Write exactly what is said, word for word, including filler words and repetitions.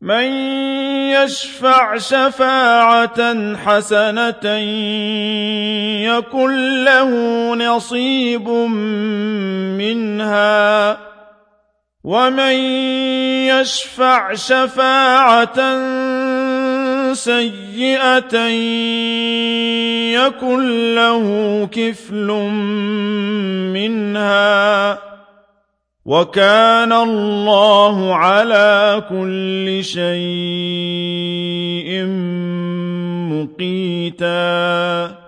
مَن يَشْفَعْ شَفَاعَةً حَسَنَةً يَكُن لَّهُ نَصِيبٌ مِّنْهَا ۖ وَمَن يَشْفَعْ شَفَاعَةً سَيِّئَةً يَكُن لَّهُ كِفْلٌ مِّنْهَا ۗ وَكَانَ اللَّهُ عَلَىٰ كُلِّ شَيْءٍ مُّقِيتًا